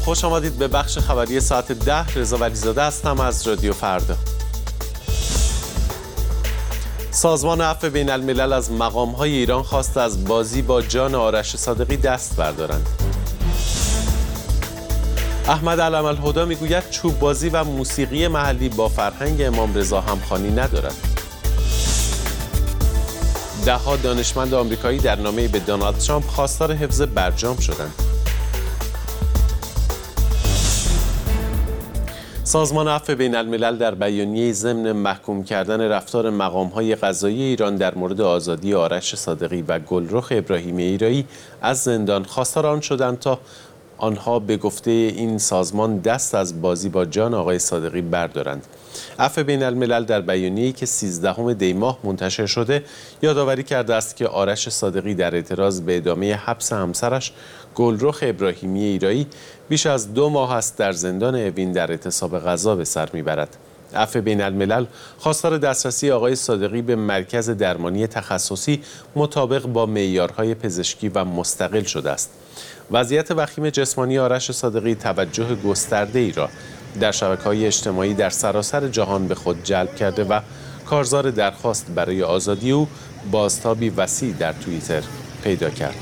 خوش آمدید به بخش خبری ساعت 10. رضا ولیزاده هستم از رادیو فردا. سازمان عفو بین الملل از مقام‌های ایران خواست از بازی با جان آرش صادقی دست بردارند. احمد علم‌الهدی میگوید چوب بازی و موسیقی محلی با فرهنگ امام رضا همخوانی ندارد. ده‌ها دانشمند آمریکایی در نامه‌ای به دونالد ترامپ خواستار حفظ برجام شدند. سازمان عفو بین الملل در بیانیه ضمن محکوم کردن رفتار مقام‌های قضایی ایران در مورد آزادی آرش صادقی و گلرخ ابراهیمی ایرایی از زندان خواستار آن شدند تا آنها به گفته این سازمان دست از بازی با جان آقای صادقی بردارند. عفو بین الملل در بیانیه‌ای که 13 دی ماه منتشر شده یادآوری کرده است که آرش صادقی در اعتراض به ادامه حبس همسرش گلرخ ابراهیمی ایرایی بیش از 2 ماه است در زندان اوین در اعتصاب غذا به سر میبرد. عفو بین الملل خواستار دسترسی آقای صادقی به مرکز درمانی تخصصی مطابق با معیارهای پزشکی و مستقل شده است. وضعیت وخیم جسمانی آرش صادقی توجه گسترده‌ای را در شبکه‌های اجتماعی در سراسر جهان به خود جلب کرده و کارزار درخواست برای آزادی او بازتابی وسیع در توییتر پیدا کرد.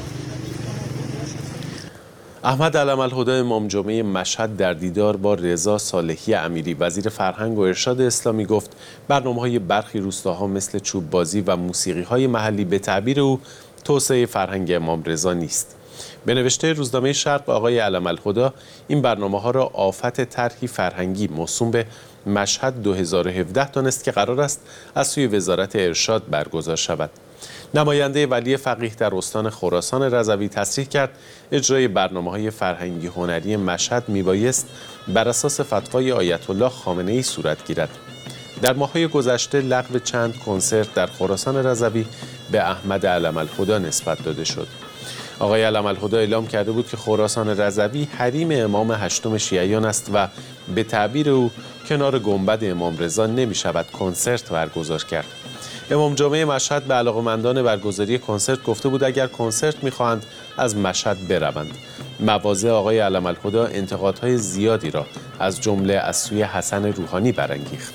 احمد علم‌الهدی امام جمعه مشهد در دیدار با رضا صالحی امیری وزیر فرهنگ و ارشاد اسلامی گفت برنامه‌های برخی روستاها مثل چوب بازی و موسیقی‌های محلی به تعبیر او توسعه فرهنگ امام رضا نیست. به نوشته روزنامه شرق آقای علم‌الهدی این برنامه‌ها را آفت طرحی فرهنگی موسوم به مشهد 2017 دانست که قرار است از سوی وزارت ارشاد برگزار شود. نماینده ولی فقیه در استان خراسان رضوی تصریح کرد اجرای برنامه‌های فرهنگی هنری مشهد میبایست بر اساس فتوای آیت الله خامنه‌ای صورت گیرد. در ماه‌های گذشته لغو چند کنسرت در خراسان رضوی به احمد علم‌الهدی نسبت داده شد. آقای علم‌الهدی اعلام کرده بود که خراسان رضوی حریم امام هشتم شیعیان است و به تعبیر او کنار گنبد امام رضا نمی‌شود کنسرت برگزار کرد. امام جمعه مشهد به علاقه‌مندان برگزاری کنسرت گفته بود اگر کنسرت می‌خواهند از مشهد بروند. مواضع آقای علم‌الهدی انتقادهای زیادی را از جمله از سوی حسن روحانی برانگیخت.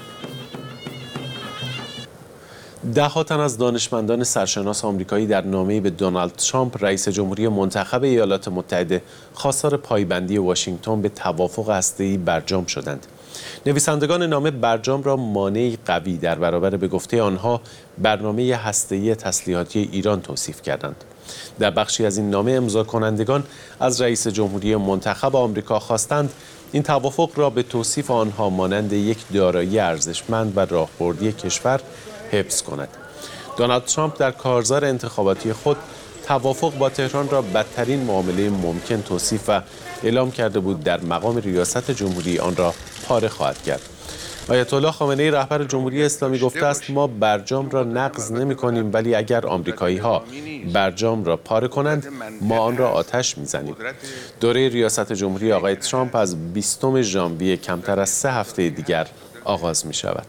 10 تن از دانشمندان سرشناس آمریکایی در نامه‌ای به دونالد ترامپ رئیس جمهوری منتخب ایالات متحده خواستار پایبندی واشنگتن به توافق هسته‌ای برجام شدند. نویسندگان نامه برجام را مانعی قوی در برابر به گفته آنها برنامه هسته‌ای تسلیحاتی ایران توصیف کردند. در بخشی از این نامه امضا کنندگان از رئیس جمهوری منتخب آمریکا خواستند این توافق را به توصیف آنها مانند یک دارایی ارزشمند و راهبردی کشور حفظ کند. دونالد ترامپ در کارزار انتخاباتی خود توافق با تهران را بدترین معامله ممکن توصیف و اعلام کرده بود در مقام ریاست جمهوری آن را پاره خواهد کرد. آیت الله خامنه‌ای رهبر جمهوری اسلامی گفته است ما برجام را نقض نمی‌کنیم ولی اگر آمریکایی‌ها برجام را پاره کنند ما آن را آتش می‌زنیم. دوره ریاست جمهوری آقای ترامپ از 20 ژانویه کمتر از 3 هفته دیگر آغاز می‌شود.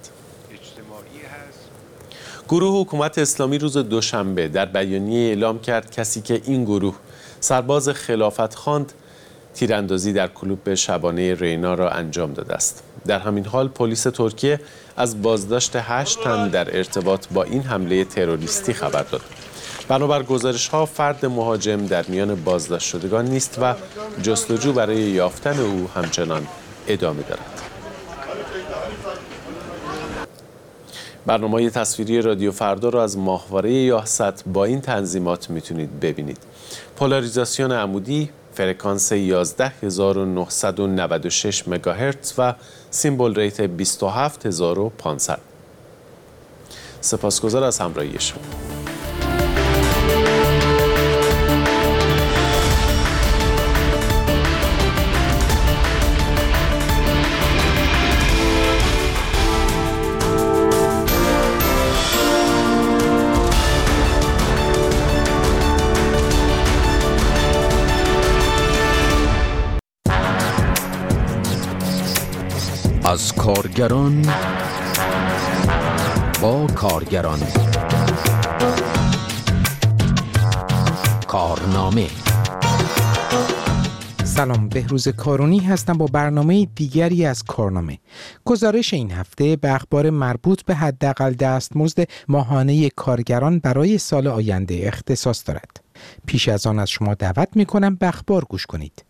گروه حکومت اسلامی روز دوشنبه در بیانیه اعلام کرد کسی که این گروه سرباز خلافت خواند تیراندازی در کلوب شبانه رینا را انجام داده است. در همین حال پلیس ترکیه از بازداشت 8 تن در ارتباط با این حمله تروریستی خبر داد. بنابر گزارش‌ها فرد مهاجم در میان بازداشت شدگان نیست و جستجو برای یافتن او همچنان ادامه دارد. برنامه تصویری رادیو فردا را از ماهواره یاهصد با این تنظیمات میتونید ببینید. پولاریزاسیون عمودی، فرکانس 11996 مگاهرتز و سیمبل ریت 27500. سپاسگزار از همراهی شما. از کارگران با کارگران کارنامه سلام، بهروز کارونی هستم با برنامه دیگری از کارنامه. گزارش این هفته به اخبار مربوط به حداقل دستمزد ماهانه کارگران برای سال آینده اختصاص دارد. پیش از آن از شما دعوت می‌کنم به اخبار گوش کنید.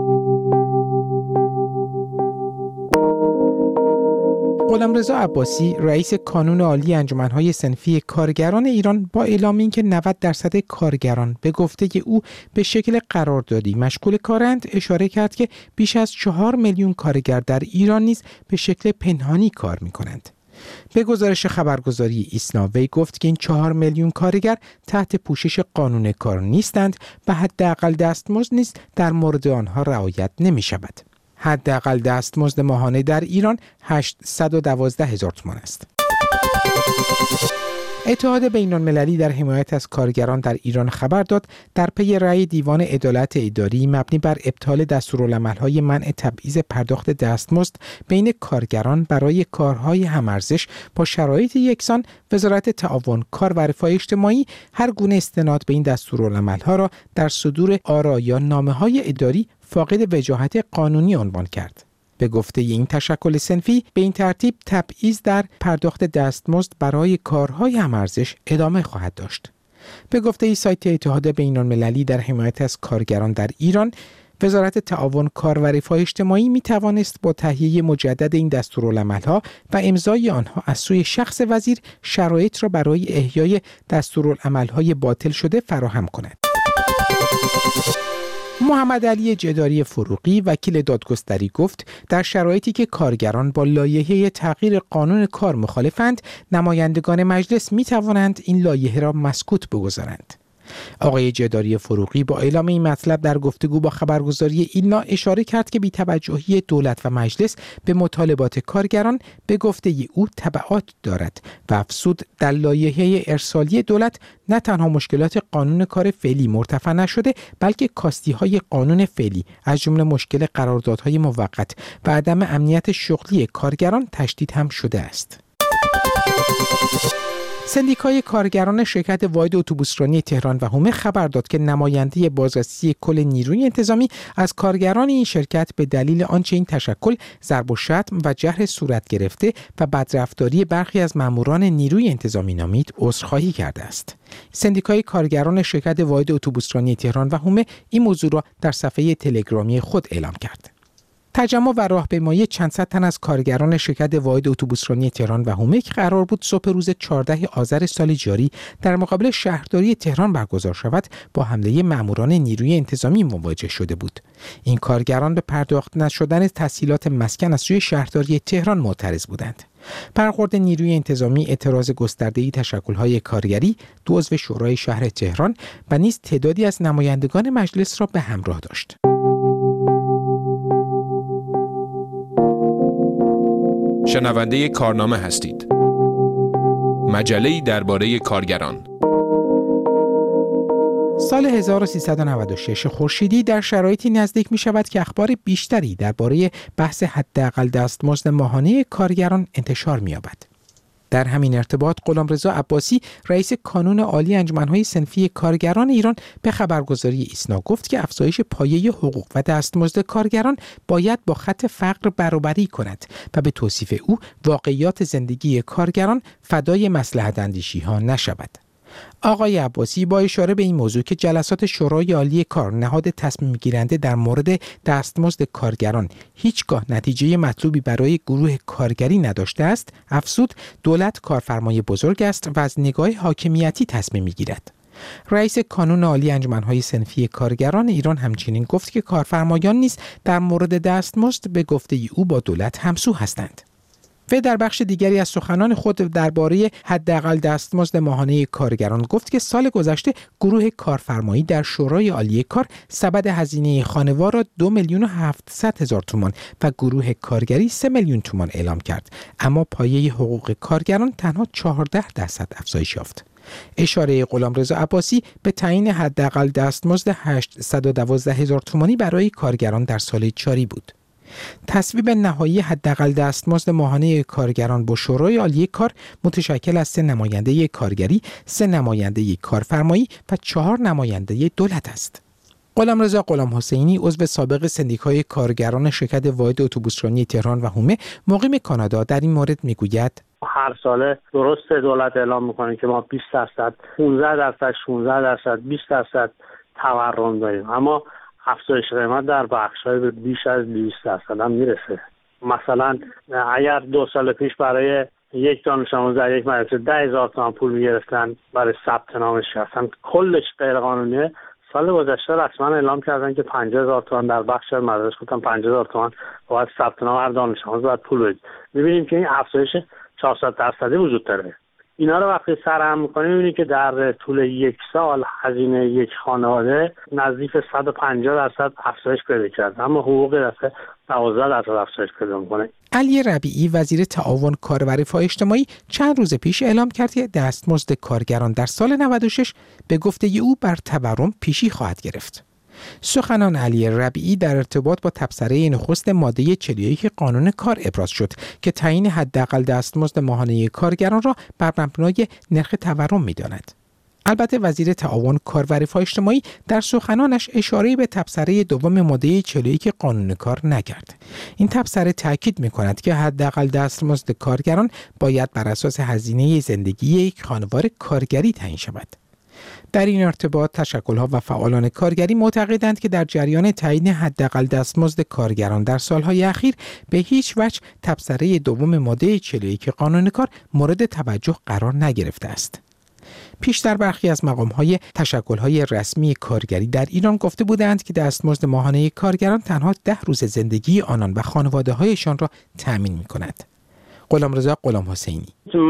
غلامرضا عباسی رئیس کانون عالی انجمن‌های صنفی کارگران ایران با اعلام اینکه 90% کارگران به گفته او به شکل قراردادی مشغول کارند اشاره کرد که بیش از 4 میلیون کارگر در ایران نیز به شکل پنهانی کار می‌کنند. به گزارش خبرگزاری ایسنا وی گفت که این 4 میلیون کارگر تحت پوشش قانون کار نیستند و حداقل دستمزد نیز در مورد آنها رعایت نمی‌شود. حداقل دستمزد ماهانه در ایران 812,000 تومان است. اتحاد بین‌المللی در حمایت از کارگران در ایران خبر داد در پی رأی دیوان عدالت اداری مبنی بر ابطال دستورالعمل‌های منع تبعیض پرداخت دستمزد بین کارگران برای کارهای هم‌ارزش با شرایط یکسان، وزارت تعاون، کار و رفاه اجتماعی هر گونه استناد به این دستورالعمل‌ها را در صدور آرا یا نامه‌های اداری فاقد وجاهت قانونی عنوان کرد. به گفته این تشکل صنفی به این ترتیب تبعیض در پرداخت دستمزد برای کارهای هم‌ارزش ادامه خواهد داشت. به گفته سایت اتحاد بین‌المللی در حمایت از کارگران در ایران، وزارت تعاون، کار و رفاه اجتماعی می توانست با تهیه مجدد این دستورالعمل‌ها و امضای آنها از سوی شخص وزیر شرایط را برای احیای دستورالعمل‌های باطل شده فراهم کند. محمد علی جداری فروغی وکیل دادگستری گفت در شرایطی که کارگران با لایحه تغییر قانون کار مخالفند، نمایندگان مجلس می توانند این لایحه را مسکوت بگذارند. آقای جداری فروغی با اعلام این مطلب در گفتگو با خبرگزاری ایلنا اشاره کرد که بی‌توجهی دولت و مجلس به مطالبات کارگران به گفته او تبعات دارد و افزود در لایحه ارسالی دولت نه تنها مشکلات قانون کار فعلی مرتفع نشده، بلکه کاستی‌های قانون فعلی از جمله مشکل قراردادهای موقت و عدم امنیت شغلی کارگران تشدید هم شده است. سندیکای کارگران شرکت واحد اتوبوسرانی تهران و حومه خبر داد که نماینده بازرسی کل نیروی انتظامی از کارگران این شرکت به دلیل آنچه این تشکل ضرب و شتم و جرح صورت گرفته و بدرفتاری برخی از ماموران نیروی انتظامی نامید عذرخواهی کرده است. سندیکای کارگران شرکت واحد اتوبوسرانی تهران و حومه این موضوع را در صفحه تلگرامی خود اعلام کرد. تجمع و راهپیمایی چند صد تن از کارگران شرکت واحد اتوبوسرانی تهران و حومه که قرار بود صبح روز 14 آذر سال جاری در مقابل شهرداری تهران برگزار شود، با حمله ماموران نیروی انتظامی مواجه شده بود. این کارگران به پرداخت نشدن تسهیلات مسکن از سوی شهرداری تهران معترض بودند. برخورد نیروی انتظامی اعتراض گسترده‌ای تشکل‌های کارگری، 2 عضو شورای شهر تهران و نیز تعدادی از نمایندگان مجلس را به همراه داشت. شنونده کارنامه هستید. مجله‌ای درباره کارگران. سال 1396 خورشیدی در شرایطی نزدیک می شود که اخبار بیشتری درباره بحث حداقل دستمزد ماهانه کارگران انتشار می یابد. در همین ارتباط غلامرضا عباسی رئیس کانون عالی انجمن‌های صنفی کارگران ایران به خبرگزاری ایسنا گفت که افزایش پایه حقوق و دستمزد کارگران باید با خط فقر برابری کند و به توصیف او واقعیات زندگی کارگران فدای مصلحت اندیشی‌ها نشود. آقای عباسی با اشاره به این موضوع که جلسات شورای عالی کار نهاد تصمیم گیرنده در مورد دستمزد کارگران هیچگاه نتیجه مطلوبی برای گروه کارگری نداشته است، افزود دولت کارفرمای بزرگ است و از نگاه حاکمیتی تصمیم میگیرد. رئیس کانون عالی انجمن‌های صنفی کارگران ایران همچنین گفت که کارفرمایان نیز در مورد دستمزد به گفته او با دولت همسو هستند. و در بخش دیگری از سخنان خود درباره حداقل دستمزد ماهانه کارگران گفت که سال گذشته گروه کارفرمایی در شورای عالی کار سبد هزینه خانوار را 2,700,000 تومان و گروه کارگری 3 میلیون تومان اعلام کرد، اما پایه حقوق کارگران تنها 14% افزایش یافت. اشاره غلامرضا عباسی به تعیین حداقل دستمزد 812,000 تومانی برای کارگران در سال جاری بود. تصویب نهایی حداقل دستمزد ماهانه کارگران با شورای عالی کار متشکل از 3 نماینده کارگری، 3 نماینده کارفرمایی و 4 نماینده دولت است. غلامرضا غلامحسینی عضو سابق سندیکای کارگران شرکت واحد اتوبوسرانی تهران و هومه مقیم کانادا در این مورد میگوید هر ساله درست دولت اعلام میکنه که ما 20%، 15%، 20% تورم داریم، اما افزایش قیمت در بخش‌های به بیش از 200% هم میرسه. مثلا اگر 2 سال پیش برای یک دانش آموز در یک مدرسه 10,000 تومان پول میگرفتن برای ثبت نامش، اصلا کلش غیر قانونیه، سال گذشته رسما اعلام کردن که 50,000 تومان در بخش مدارس گفتن 50,000 تومان باید ثبت نام هر دانش آموز باید پول بدید. می‌بینیم که این افزایش 400% وجود داره. اینا رو وقتی سرهم می‌کنیم می‌بینید که در طول یک سال هزینه یک خانواده نزدیک 150% افزایش پیدا کرد، اما حقوق دفعه 12% افزایش پیدا می‌کنه. علی ربیعی وزیر تعاون کار و رفاه اجتماعی چند روز پیش اعلام کرد که دستمزد کارگران در سال 96 به گفته او بر تورم پیشی خواهد گرفت. سخنان علی ربیعی در ارتباط با تبصره نخست ماده 41 قانون کار ابراز شد که تعیین حداقل دستمزد ماهانه کارگران را بر مبنای نرخ تورم می‌داند. البته وزیر تعاون کار و رفاه اجتماعی در سخنانش اشاره به تبصره دوم ماده 41 قانون کار نکرد. این تبصره تاکید می‌کند که حداقل دستمزد کارگران باید بر اساس هزینه زندگی یک خانوار کارگری تعیین شود. در این ارتباط تشکل‌ها و فعالان کارگری معتقدند که در جریان تعیین حداقل دستمزد کارگران در سالهای اخیر به هیچ وجه تبصره دوم ماده 41 قانون کار مورد توجه قرار نگرفته است. پیشتر برخی از مقام‌های تشکل‌های رسمی کارگری در ایران گفته بودند که دستمزد ماهانه کارگران تنها 10 روز زندگی آنان و خانواده‌هایشان را تأمین می‌کند. غلامرضا غلامحسینی: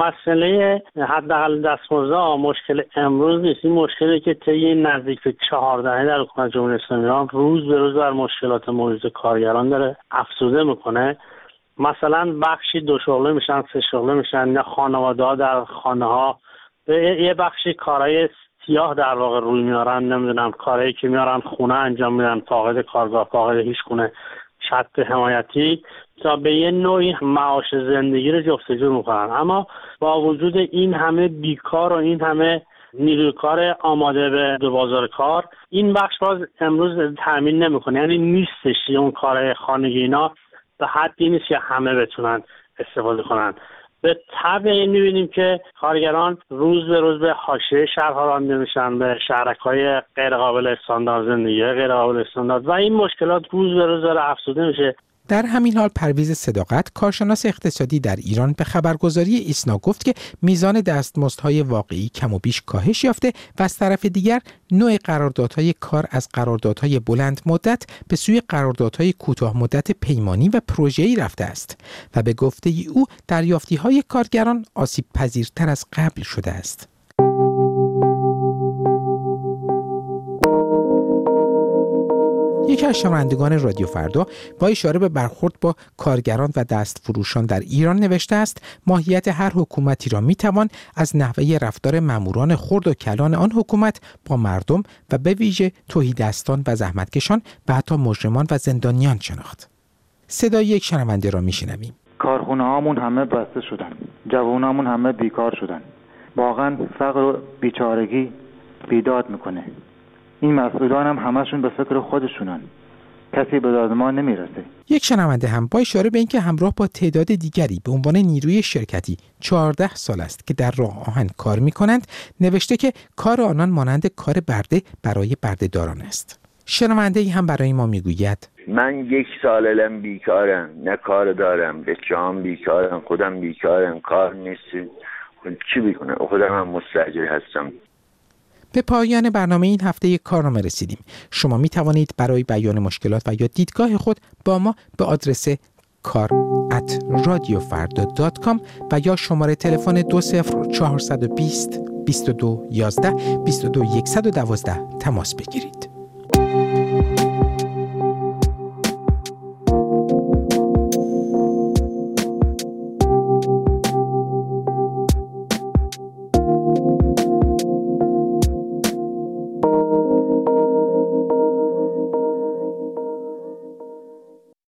مسئله حداقل دستمزد مشکل امروز نیست، این مشکلی که طی نزدیک به 4 دهه در حکومت جمهوری اسلامی ایران روز به روز بر مشکلات موجود کارگران داره افزوده میکنه. مثلا بخشی 2 شغله میشن، 3 شغله میشن، یا خانواده‌ها در خانه‌ها یه بخشی کارهای سیاه در واقع روی میارن، نمیدونم کارهایی که میارن خونه انجام میدن، فاقد کارگاه، فاقد هیچ گونه شرط حمایتی، تا به یه نوعی معاش زندگی رو جفتجور میکنن. اما با وجود این همه بیکار و این همه نیروی کار آماده به بازار کار، این بخش باز امروز تامین نمیکنه، یعنی نیستش اون کارهای خانگی اینا به حدی نیست که همه بتونن استفاده کنن. به تبع این می‌بینیم که کارگران روز به روز به حاشیه شهرها رانده میشن، به شهرک‌های غیر قابل استاندارد، زندگی غیر قابل استاندارد، و این مشکلات روز به روز داره افزوده میشه. در همین حال پرویز صداقت، کارشناس اقتصادی در ایران، به خبرگزاری ایسنا گفت که میزان دستمزدهای واقعی کم و بیش کاهش یافته و از طرف دیگر نوع قراردادهای کار از قراردادهای بلند مدت به سوی قراردادهای کوتاه مدت پیمانی و پروژه‌ای رفته است و به گفته او دریافتی‌های کارگران آسیب پذیرتر از قبل شده است. یکی از شنوندگان رادیو فردا با اشاره به برخورد با کارگران و دستفروشان در ایران نوشته است: ماهیت هر حکومتی را میتوان از نحوه رفتار ماموران خرد و کلان آن حکومت با مردم و به ویژه تهیدستان و زحمتکشان و حتی مجرمان و زندانیان شناخت. صدای یک شنونده را میشنویم. کارخونه‌هامون همه بسته شدن، جوانامون همه بیکار شدن. واقعا فقر و بیچارگی بیداد میکنه. این مسئولان هم همشون به فکر خودشونن، کسی به داد ما نمیرسه. یک شنونده هم با اشاره به اینکه همراه با تعداد دیگری به عنوان نیروی شرکتی 14 سال است که در راه آهن کار میکنند، نوشته که کار آنان مانند کار برده برای بردهداران است. شنونده ای هم برای ما میگوید: من 1 سال الان بیکارم، نه کار دارم، بچه‌ام بیکارم، خودم بیکارم، کار نیست، چی بکنم؟ خودم هم مستاجر هستم. به پایان برنامه این هفته کارنامه رسیدیم. شما می توانید برای بیان مشکلات و یا دیدگاه خود با ما به آدرس kar@radiofarda.com و یا شماره تلفن 20420 22 11 22 112 تماس بگیرید.